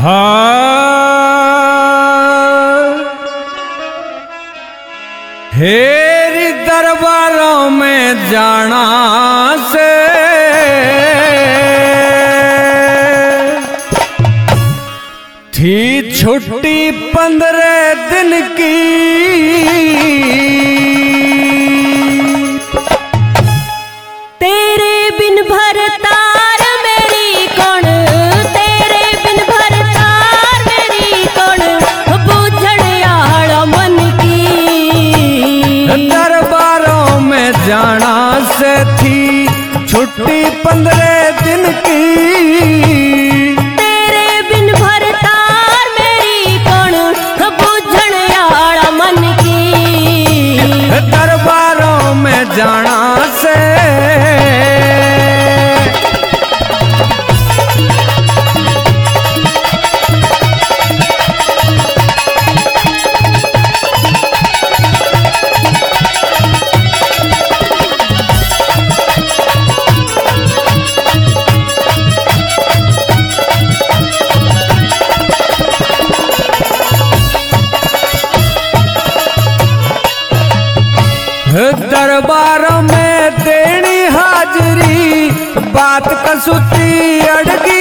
हेरी दरबारों में जाना से थी छुट्टी 15 दिन की। तेरे बिन भरतार मेरी कौन, तेरे बिन भरतार मेरी कौन, बूझण आड़ा मन की। दरबारों में जाना से थी छुट्टी 15 दिन की। दरबारों में जाना से दरबारों में देनी हाजरी, बात कसूती अड़गी।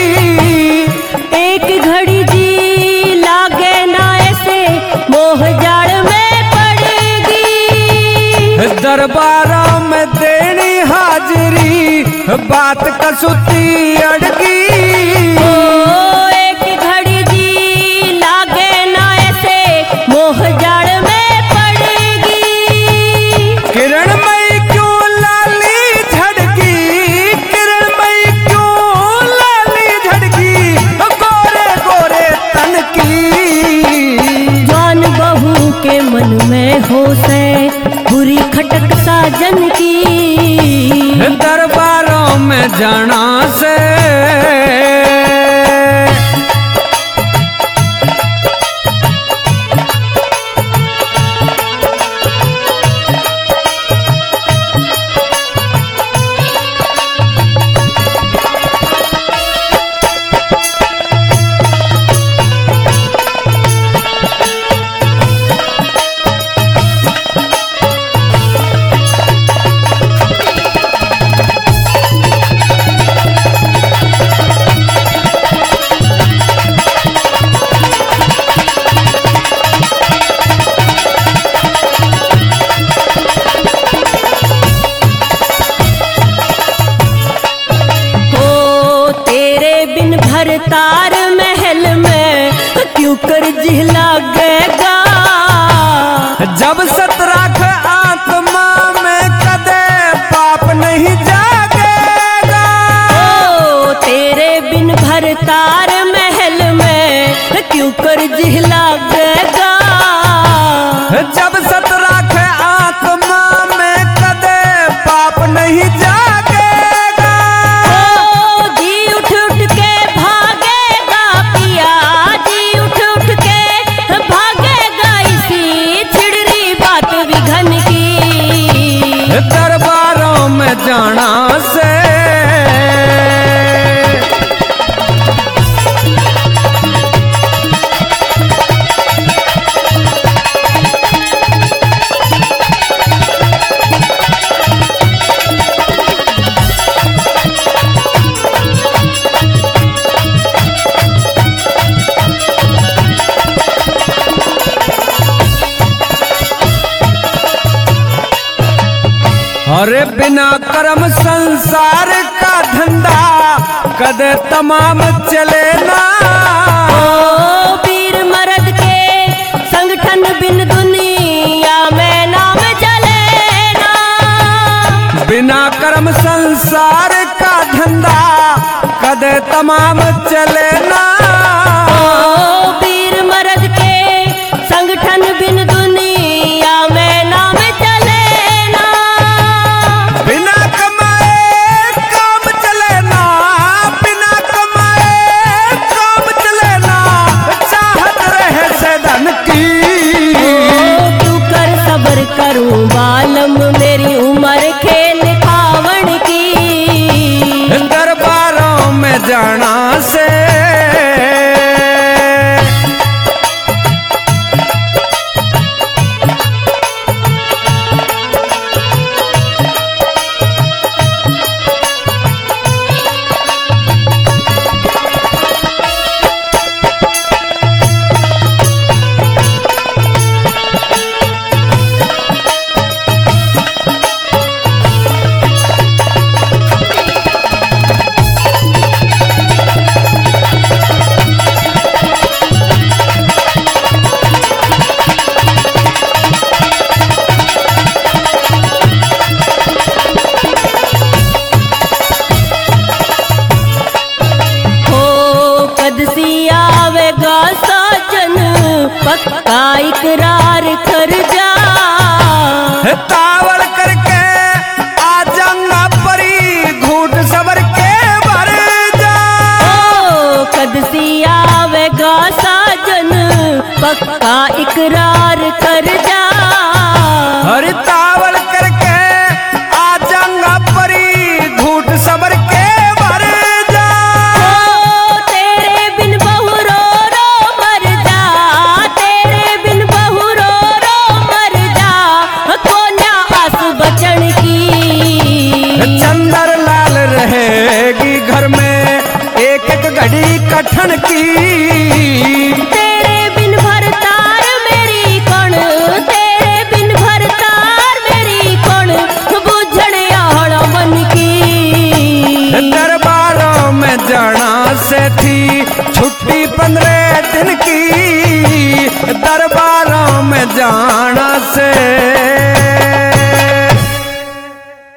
एक घड़ी जी लागे ना ऐसे, मोह जाड़ में पड़ेगी। दरबारों में देनी हाजरी, बात कसूती अड़गी। एक घड़ी जी लागे ना ऐसे, मोह जाड़ में किरणमयी क्यों लाली झड़की, किरणमयी क्यों लाली झड़की, गोरे गोरे तन की। जान बहू के मन में हो से बुरी खटक साजन की। दरबारों में जाना से तार महल में क्यों कर जिहला गएगा। जब सतराख आत्मा में कदे पाप नहीं जागेगा। ओ तेरे बिन भरतार महल में क्यों कर जिहला गएगा। जब सतराख आत्मा में कदे पाप नहीं जागेगा। दरबारों में जाना से अरे बिना कर्म संसार का धंधा कदे तमाम चले ना। ओ पीर मर्द के संगठन बिन दुनिया में नाम चले ना। बिना कर्म संसार का धंधा कदे तमाम चले ना। ओ पीर मर्द के संगठन बिन दुनिया में नाम करूं बालम मेरी उम्र खेल खावण की। दरबारों में जाना से तावड़ करके आ जाऊंगा परी घूट सबर के भर जा। ओ कदसी आवेगा साजन पक्का इकरार कर जा। हर तावड़ करके आ जाऊंगा परी घूट सबर के भर जा। ओ तेरे बिन बहु रो रो मर जा, तेरे बिन बहु रो रो मर जा, कोन्या आस बचन की। चंदर लाल रहेगी घर में एक एक घड़ी कठन की। तेरे बिन भरतार मेरी कौन, तेरे बिन भरतार मेरी कौन, बुझण आड़ मन की। दरबारों में जाना से थी छुट्टी 15 दिन की। दरबारों में जाना से